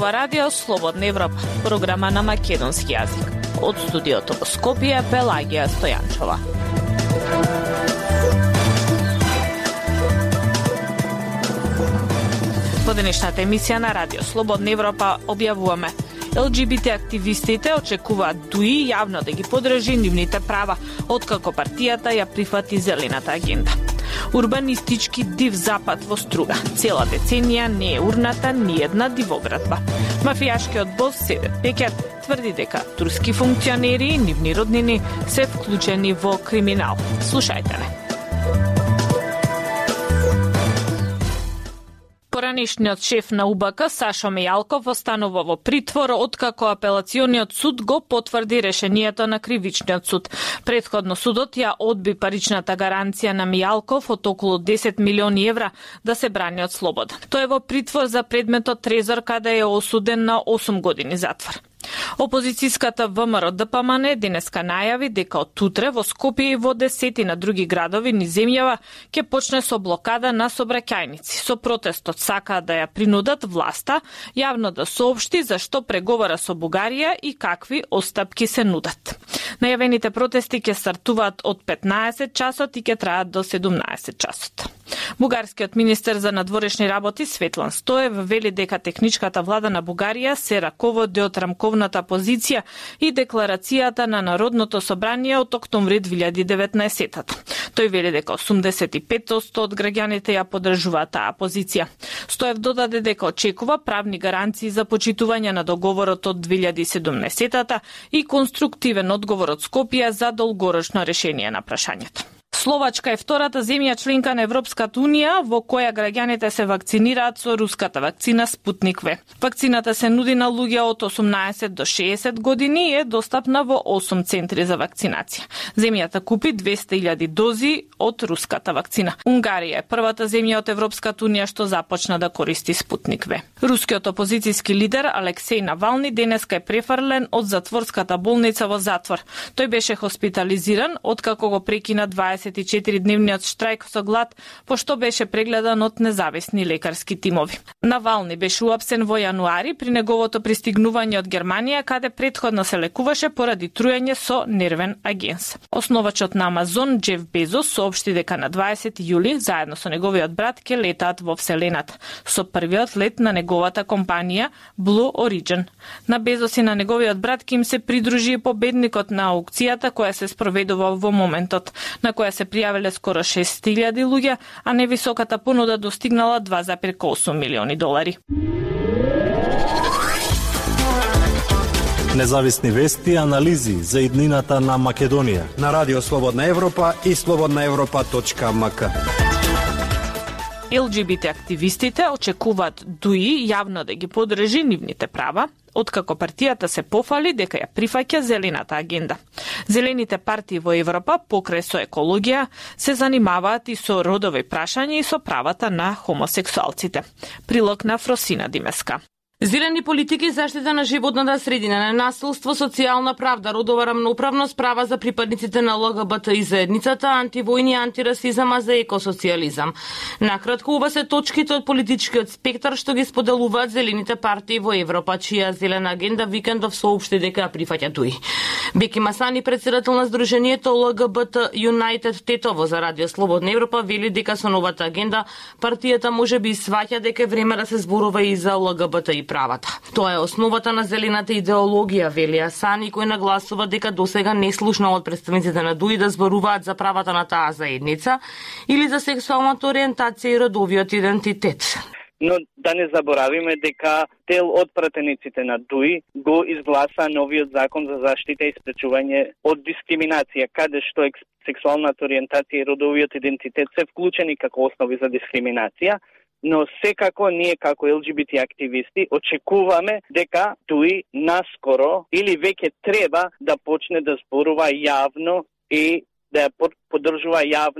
зборува Радио Слободна Европа, програма на македонски јазик. Од студиото во Скопје, Пелагија Стојанчова. Во денешната емисија на Радио Слободна Европа објавуваме: ЛГБТ активистите очекуваат ДУИ јавно да ги подржи нивните права, откако партијата ја прифати зелената агенда. Урбанистички див запад во Струга. Цела деценија не е урната ни една дивоградба. Мафијашкиот бос Седет Пекер тврди дека турски функционери и нивни роднини се вклучени во криминал. Слушајте не. Поранешниот шеф на УБК Сашо Мејалков останува во притвор откако апелациониот суд го потврди решението на кривичниот суд. Претходно судот ја одби паричната гаранција на Мејалков од околу 10 милиони евра да се брани од слобода. Тој е во притвор за предметот трезор каде е осуден на 8 години затвор. Опозицијската ВМРО ДПМН денеска најави дека од утре во Скопје и во десетина други градови низ земјава ќе почне со блокада на сообраќајници. Со протестот сакаат да ја принудат власта јавно да соопшти за што преговара со Бугарија и какви остапки се нудат. Најавените протести ќе стартуваат од 15 часот и ќе траат до 17 часот. Бугарскиот министер за надворешни работи Светлан Стоев вели дека техничката влада на Бугарија се раководи од рамковната позиција и декларацијата на Народното собрание од октомври 2019. Тој вели дека 85% од граѓаните ја поддржуваат таа позиција. Стоев додаде дека очекува правни гаранции за почитување на договорот од 2017 и конструктивен одговор од Скопје за долгорочно решение на прашањето. Словачка е втората земја членка на Европската унија во која граѓаните се вакцинираат со руската вакцина Спутник В. Вакцината се нуди на луѓе од 18 до 60 години и е достапна во 8 центри за вакцинација. Земјата купи 200.000 дози од руската вакцина. Унгарија е првата земја од Европската унија што започна да користи Спутник В. Рускиот опозицијски лидер Алексеј Навални денеска е префрлен од затворската болница во затвор. Тој беше хоспитализиран откако го прекина 24-дневниот штрајк со глад, пошто беше прегледан од независни лекарски тимови. Навални беше уапсен во јануари при неговото пристигнување од Германија, каде претходно се лекуваше поради труење со нервен агенс. Основачот на Амазон, Джеф Безос, соопшти дека на 20 јули, заедно со неговиот брат, ќе летаат во Вселената, со првиот лет на неговата компанија Blue Origin. На Безос и на неговиот брат ќе им се придружи и победникот на аукцијата која се спроведува во моментот, на која се пријавиле скоро 6.000 луѓе, а невисоката понуда достигнала 2,8 милиони долари. Независни вести и анализи за иднината на Македонија на Радио Слободна Европа и slobodnaevropa.mk. ЛГБТ активистите очекуваат ДУИ јавно да ги подржи нивните права, откако партијата се пофали дека ја прифаќа зелената агенда. Зелените партии во Европа, покрај со екологија, се занимаваат и со родови прашања и со правата на хомосексуалците. Прилог на Фросина Димеска. Зелени политики, заштита на животната средина, ненасилство, социјална правда, родова рамноправност, права за припадниците на ЛГБТ и заедницата, антивојни, антирасизам, а за екосоцијализам. Накратко, ова се точките од политичкиот спектар што ги споделуваат зелените партии во Европа, чија зелена агенда викендов соопшти дека прифаќа ДУИ. Беки Масани, председател на Сдруженијето ЛГБТ United Тетово за Радио Слободна Европа, вели дека со новата агенда партијата можеби сваќа дека е време да се зборува и за ЛГБТ и правата. Тоа е основата на зелената идеологија, вели Асани, кој нагласува дека досега не слушнал од представниците на ДУИ да зборуваат за правата на таа заедница или за сексуалната ориентација и родовиот идентитет. Но да не заборавиме дека дел од пратениците на ДУИ го изгласа новиот закон за заштита и спречување од дискриминација, каде што сексуалната ориентација и родовиот идентитет се вклучени како основи за дискриминација. Но секако ние како ЛГБТ активисти очекуваме дека ДУИ наскоро или веќе треба да почне да зборува јавно и да ја поддржува јавно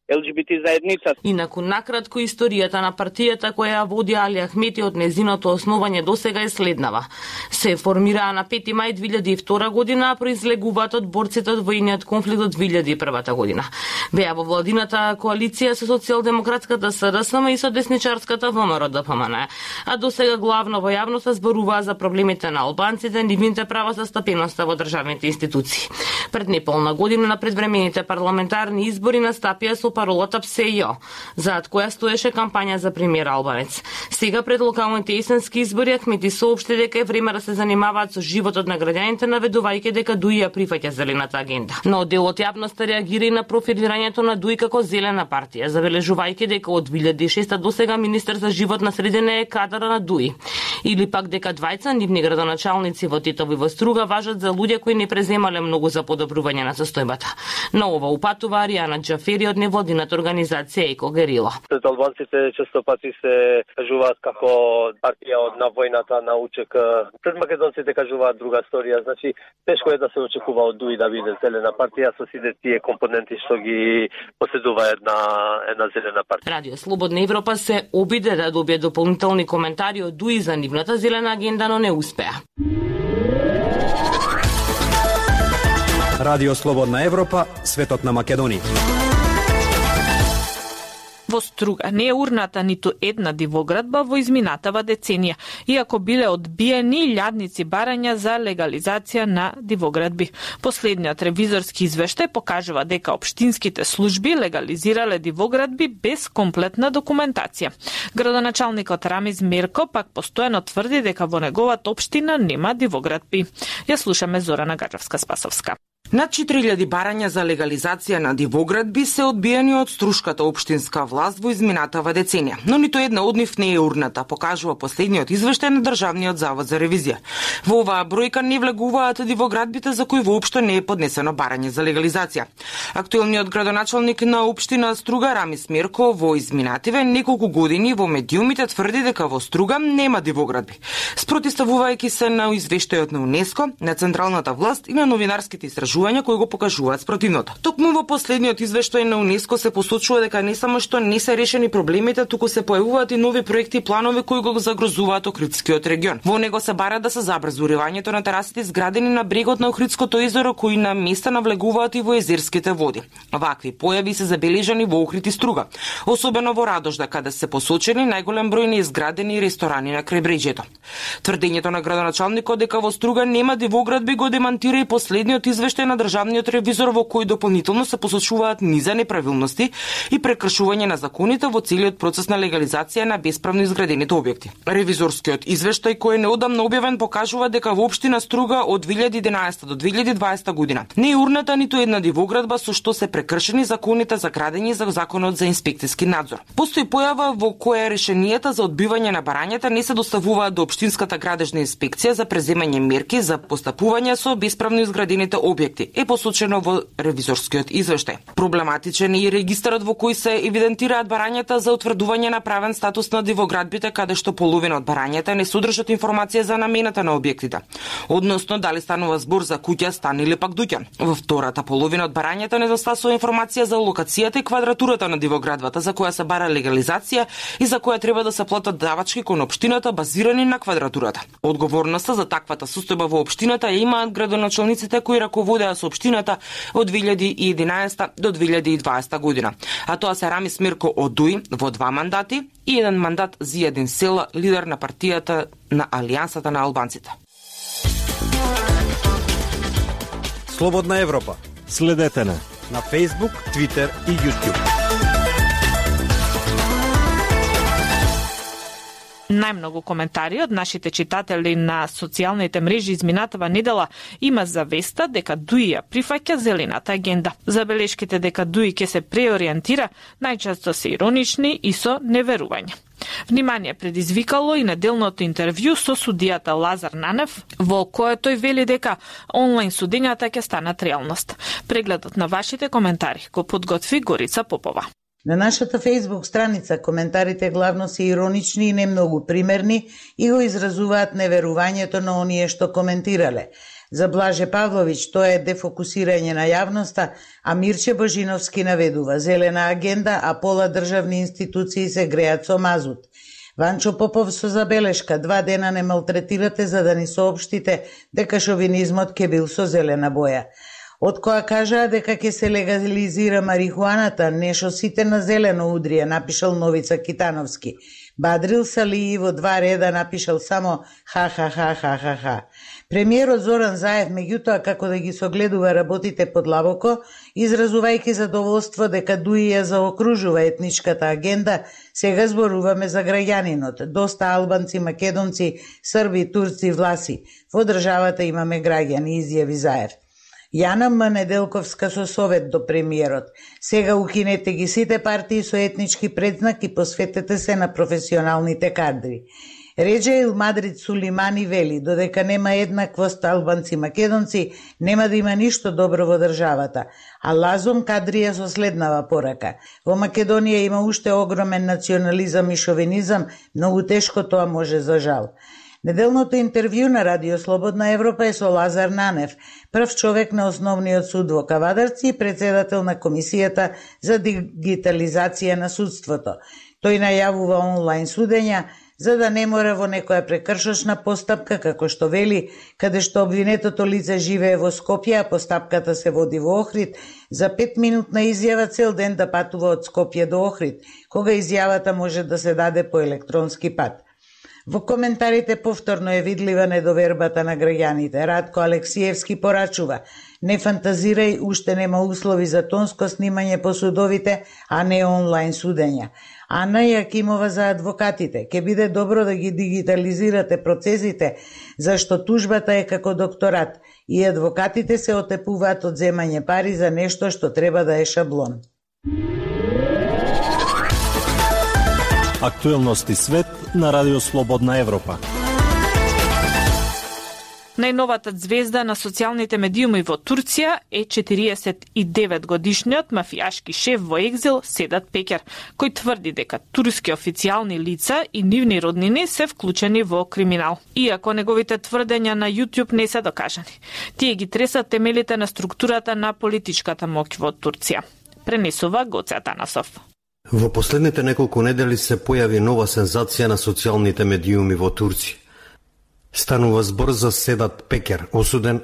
ЛГБТ заедницата. Инаку накратко историјата на партијата која ја води Али Ахмети од незиното основање досега е следнава. Се формираа на 5 мај 2002 година, а произлегуваат од борците од војниот конфликт од 2001 година. Беа во владината коалиција со социјалдемократската СДСМ и со десничарската ВМРО-ДПМН, а досега главно во јавноста зборуваа за проблемите на албанците, нивните права за стапеноста во државните институции. Пред неполна година на предвремените парламентарни избори настапија со паролата ПСЈ, зад која стоеше кампања за премиер албанец. Сега пред локалните есенски избори Ахмети соопшти дека е време да се занимаваат со животот на граѓаните, наведувајќи дека ДУИ ја прифаќа зелената агенда. Но делот јавноста реагира и на профилирањето на ДУИ како зелена партија, забележувајќи дека од 2006 до сега министер за животна средина е кадар на ДУИ. Или пак дека двајца нивни градоначалници во Тетово и во Струга важат за луѓе кои не преземале многу за подобрување на состојбата. На ова упатува Аријана Џафери од невладината организација Еко Герила. Пред албанците често пати се кажуваат како партија од на војната на УЧК. Пред македонците кажуваат друга сторија. Значи, тешко е да се очекува од ДУИ да биде зелена партија со сите тие компоненти што ги поседува една зелена партија. Радио Слободна Европа се обиде да добие дополнителни коментари од ДУИ за нивната зелена агенда, но не успеа. Радио Слободна Европа, светот на Македонија. Во Струга не е урната ниту една дивоградба во изминатава деценија, иако биле одбиени илјадници барања за легализација на дивоградби. Последниот ревизорски извештај покажува дека општинските служби легализирале дивоградби без комплетна документација. Градоначалникот Рамиз Мерко пак постојано тврди дека во неговата општина нема дивоградби. Ја слушаме Зорана Гаджевска-Спасовска. Над 4000 барања за легализација на дивоградби се одбиени од Струшката општинска власт во изминатава деценија, но ниту една од нив не е урната, покажува последниот извештај на Државниот завод за ревизија. Во оваа бројка не влегуваат дивоградбите за кои воопшто не е поднесено барање за легализација. Актуелниот градоначалник на општина Струга Рамис Мерко во изминативе неколку години во медиумите тврди дека во Струга нема дивоградби, спротивставувајќи се на извештајот на УНЕСКО, на централната власт и на новинарските истражувања кои го покажуваат спротивното. Токму во последниот извештај на УНЕСКО се посочува дека не само што не се решени проблемите, туку се појавуваат и нови проекти и планови кои го загрозуваат Охридскиот регион. Во него се бара да се забрзи уривањето на терасите изградени на брегот на Охридското езеро, кои на места навлегуваат и во езерските води. Вакви појави се забележани во Охрид и Струга, особено во Радожда, каде се посочени најголем број неизградени ресторани на крајбреđето. Тврдењето на градоначалникот дека во Струга нема дивоградби го демантира и последниот извештај на државниот ревизор, во кој дополнително се посочуваат низа неправилности и прекршување на законите во целиот процес на легализација на бесправно изградените објекти. Ревизорскиот извештај кој е неодамно објавен покажува дека во општина Струга од 2011 до 2020 година не е урната ниту една дивоградба со што се прекршени законите за градење и за законот за инспекцијски надзор. Постои појава во која решенијата за одбивање на барањата не се доставуваат до општинската градежна инспекција за преземање мерки за постапување со бесправно изградените објекти, е посочено во ревизорскиот извештај. Проблематичен е и регистарот во кој се евидентираат барањата за утврдување на правен статус на дивоградбите, каде што половина од барањата не содржат информација за намената на објектите, односно дали станува збор за куќа, стан или пак дуќан. Во втората половина од барањата недостасува информација за локацијата и квадратурата на дивоградбата за која се бара легализација и за која треба да се платат давачки кон општината базирани на квадратурата. Одговорноста за таквата состојба во општината ја имаат градоначалниците кои раководеа со општината од 2011 до 2020 година. А тоа се Рамис Мерко од ДУИ во 2 мандати и 1 мандат Зијадин Села, лидер на партијата на Алијансата на албанците. Слободна Европа. Следете на Facebook, Twitter и YouTube. Најмногу коментари од нашите читатели на социјалните мрежи изминатава недела има за веста дека ДУИ ја прифаќа зелената агенда. Забелешките дека ДУИ ќе се преориентира најчесто се иронични и со неверување. Внимание предизвикало и неделното интервју со судијата Лазар Нанев, во кое тој вели дека онлайн судењата ќе станат реалност. Прегледот на вашите коментари го подготви Горица Попова. На нашата Facebook страница коментарите главно се иронични и не многу примерни и го изразуваат неверувањето на оние што коментирале. За Блаже Павлович тоа е дефокусирање на јавноста, а Мирче Божиновски наведува зелена агенда, а пола државни институции се греат со мазут. Ванчо Попов со забелешка: 2 дена не малтретирате за да ни соопштите дека шовинизмот ќе бил со зелена боја. Од која кажаа дека ќе се легализира марихуаната, нешо сите на зелено удрија, напишал Новица Китановски. Бадрил Салии во 2 реда напишал само ха. Премиерот Зоран Заев, меѓутоа, како да ги согледува работите подлабоко, изразувајќи задоволство дека ДУИ ја заокружува етничката агенда, сега зборуваме за граѓанинот. Доста албанци, македонци, срби, турци, власи. Во државата имаме граѓани, изјави Заев. Јана М. Неделковска со совет до премиерот. Сега укинете ги сите партии со етнички предзнак и посветете се на професионалните кадри. Реджеил Мадрид Сулимани вели: додека нема еднаквост албанци-македонци, нема да има ништо добро во државата. А Лазом Кадрија со следнава порака: во Македонија има уште огромен национализам и шовинизам, многу тешко тоа може за жал. Неделното интервју на Радио Слободна Европа е со Лазар Нанев, прв човек на Основниот суд во Кавадарци и председател на Комисијата за дигитализација на судството. Тој најавува онлайн судења, за да не мора во некоја прекршочна постапка, како што вели, каде што обвинетото лице живее во Скопје, а постапката се води во Охрид, за 5-минутна изјава цел ден да патува од Скопје до Охрид, кога изјавата може да се даде по електронски пат. Во коментарите повторно е видлива недовербата на граѓаните. Радко Алексиевски порачува: не фантазирај, уште нема услови за тонско снимање по судовите, а не онлайн судења. Ана Јакимова за адвокатите: ке биде добро да ги дигитализирате процесите, зашто тужбата е како докторат и адвокатите се отепуваат од земање пари за нешто што треба да е шаблон. Актуелности свет на Радио Слободна Европа. Најновата звезда на социјалните медиуми во Турција е 49-годишниот мафијашки шеф во екзил Седат Пекер, кој тврди дека турски официјални лица и нивни роднини се вклучени во криминал. Иако неговите тврдења на YouTube не се докажани, тие ги тресат темелите на структурата на политичката моќ во Турција. Пренесува Гоце Атанасов. Во последните неколку недели се појави нова сензација на социјалните медиуми во Турција. Станува збор за Седат Пекер, осуден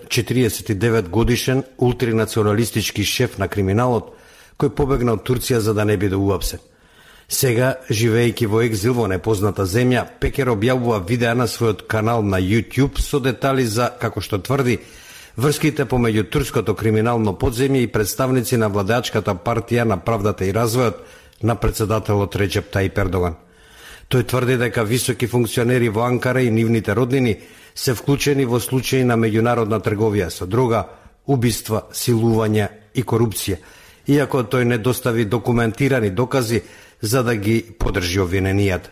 49 годишен ултринационалистички шеф на криминалот, кој побегна од Турција за да не биде уапсен. Сега, живеејќи во екзил во непозната земја, Пекер објавува видеа на својот канал на YouTube со детали за, како што тврди, врските помеѓу турското криминално подземје и представници на владеачката партија на правдата и развојот на председателот Реджеп Тајип Ердоган. Тој тврди дека високи функционери во Анкара и нивните роднини се вклучени во случаи на меѓународна трговија со дрога, убиства, силување и корупција, иако тој не достави документирани докази за да ги подржи обвиненијата.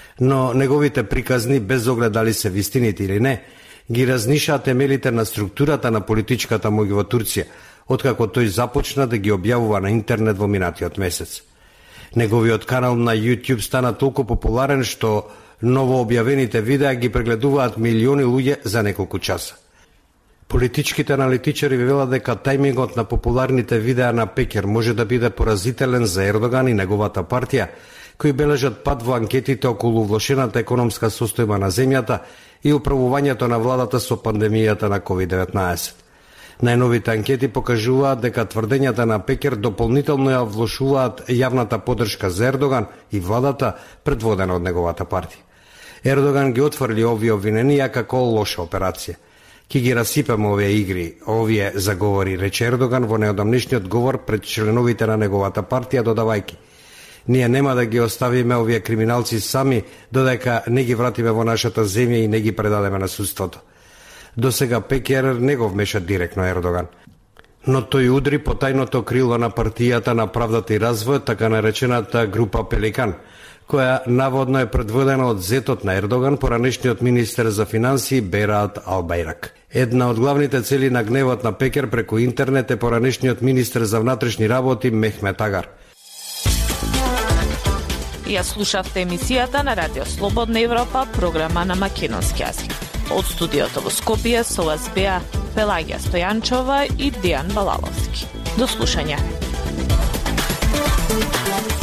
Но неговите приказни, без оглед дали се вистините или не, ги разнишаа темелите на структурата на политичката моќ во Турција, откако тој започна да ги објавува на интернет во минатиот месец. Неговиот канал на YouTube стана толку популарен што ново објавените видеа ги прегледуваат милиони луѓе за неколку часа. Политичките аналитичари велат дека тајмингот на популарните видеа на Пекер може да биде поразителен за Ердоган и неговата партија, кои бележат пад во анкетите околу влошената економска состојба на земјата и управувањето на владата со пандемијата на COVID-19. Најновите анкети покажуваат дека тврдењата на Пекер дополнително ја влошуваат јавната поддршка за Ердоган и владата предводена од неговата партија. Ердоган ги отфрли овие обвиненија како лоша операција. Ки ги расипаме овие игри, овие заговори, рече Ердоган во неодамнешниот говор пред членовите на неговата партија, додавајќи: ние нема да ги оставиме овие криминалци сами додека не ги вратиме во нашата земја и не ги предадеме на судството. До сега Пекер не го вмеша директно Ердоган, но тој удри по тајното крило на партијата на правдата и развојот, така наречената група Пеликан, која наводно е предводена од зетот на Ердоган, поранешниот министер за финансии Берат Албајрак. Една од главните цели на гневот на Пекер преку интернет е поранешниот министер за внатрешни работи Мехмет Агар. Ја слушавте емисијата на Радио Слободна Европа, програма на македонски јазик. Од студиото во Скопје со вас беа Пелагија Стојанчова и Дијан Балаловски. До слушање.